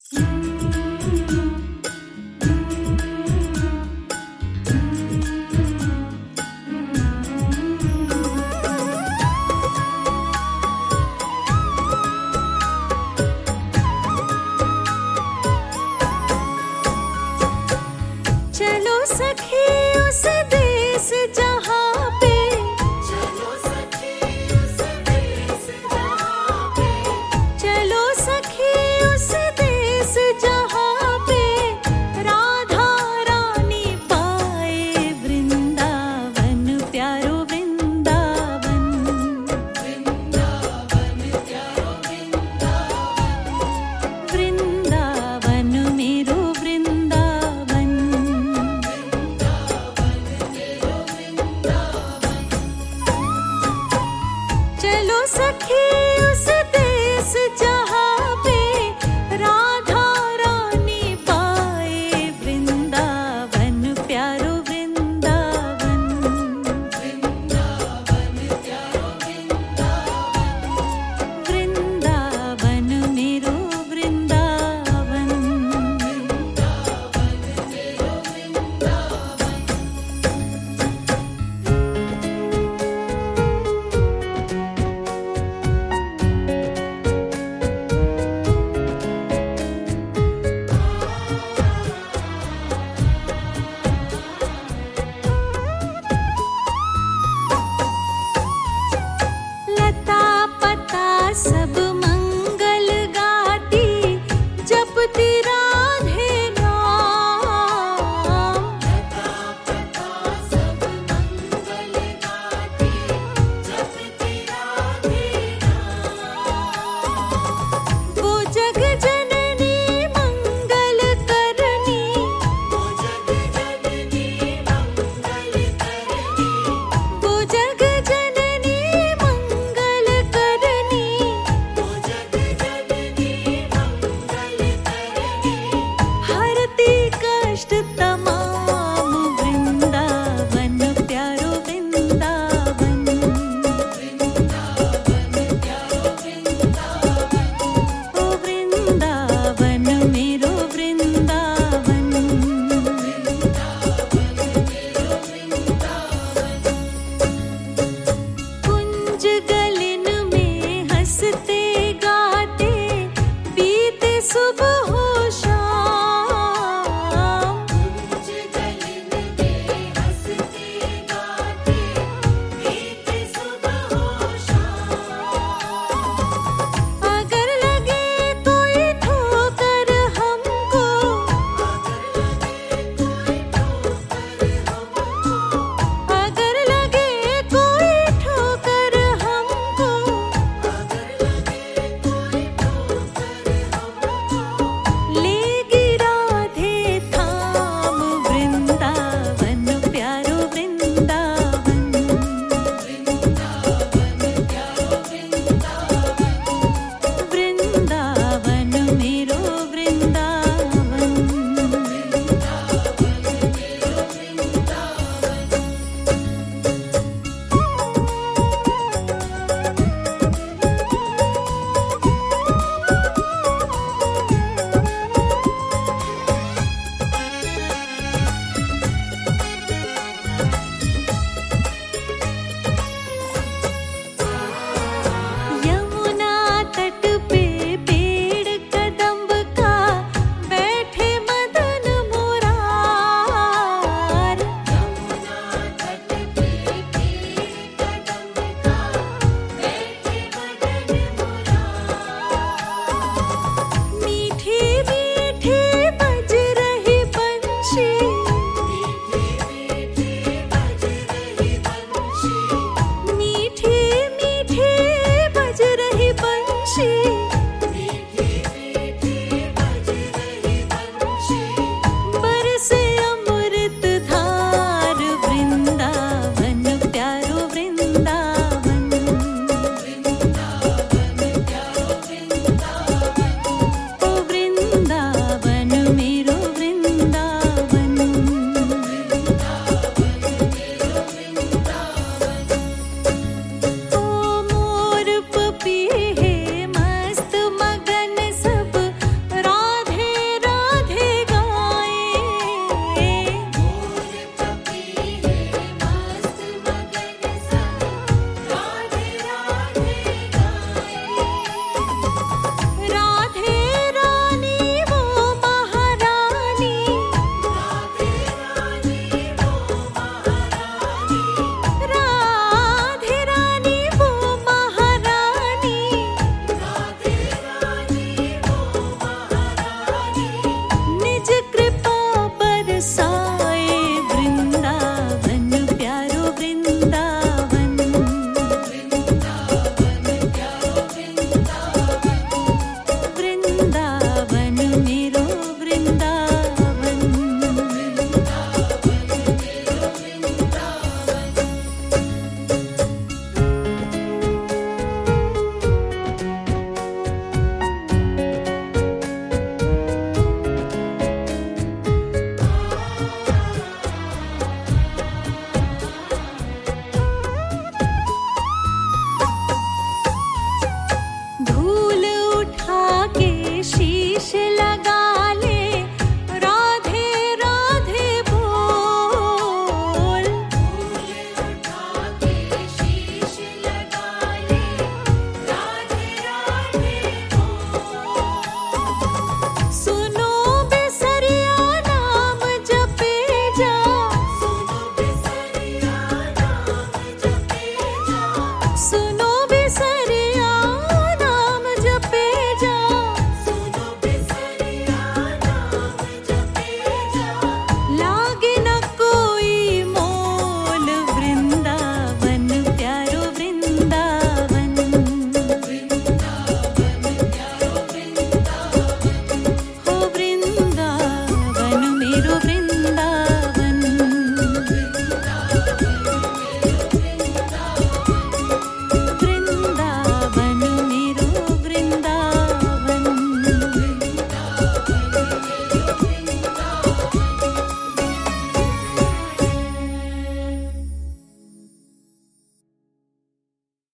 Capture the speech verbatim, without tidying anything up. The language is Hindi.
चलो सखी उस देश जहाँ पे, चलो सखी उस देश जहाँ पे, चलो सखी उस देश जहाँ पे राधा रानी पाए वृंदावन प्यारो वृंदावन, वृंदावन प्यारो वृंदावन, वृंदावन मेरो वृंदावन, चलो सखी उस देश जहाँ पे राधा रानी पाए वृंदावन प्यारो वृंदावन, वृंदावन प्यारो वृंदावन, वृंदावन मेरो वृंदावन, वृंदावन मेरो वृंदावन। लता पता सब मंगल गाती जपती राधे नाम, लता पता सब मंगल गाती जपती राधे नाम, वो जग जननी मंगल करनी, वो जग जननी मंगल करनी, वो जग जननी मंगल करनी, वो जग जननी मंगल करनी, हरती कष्ट तमाम वृंदावन प्यारो वृंदावन, वृंदावन प्यारो वृंदावन, ओ वृंदावन मेरो वृंदावन, वृंदावन मेरो वृंदावन। कुंज गलिन में हंसते गाते बीते सुबह